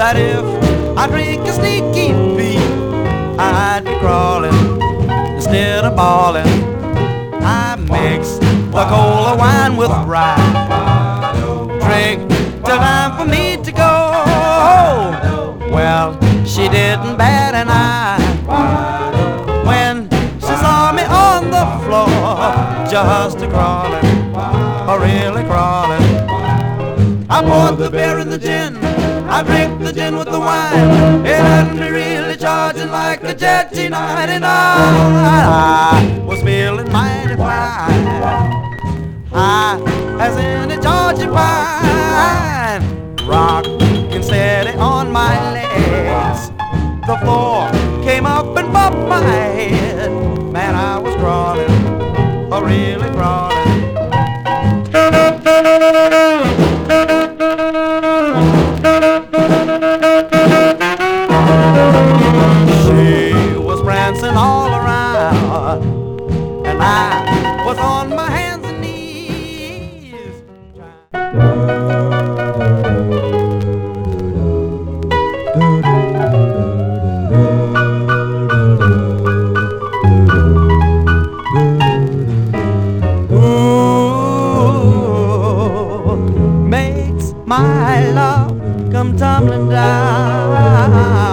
But if I drink a sneaky pee, I'd be crawling instead of bawling. I mix the cola wine with rye, drink till time for me to go. Well, she didn't bat an eye when she saw me on the floor, just a crawling, really crawling. I poured the beer and the gin, I drink the gin with the wine. It had me really charging like a Jet T99. I was feeling mighty fine, high as any Georgia pine. Rockin' steady on my legs, the floor came up and bumped my head. Man, I was crawling, really crawling. She was prancing all around, and I was on my hands and knees. Ooh, makes my love come tumbling down.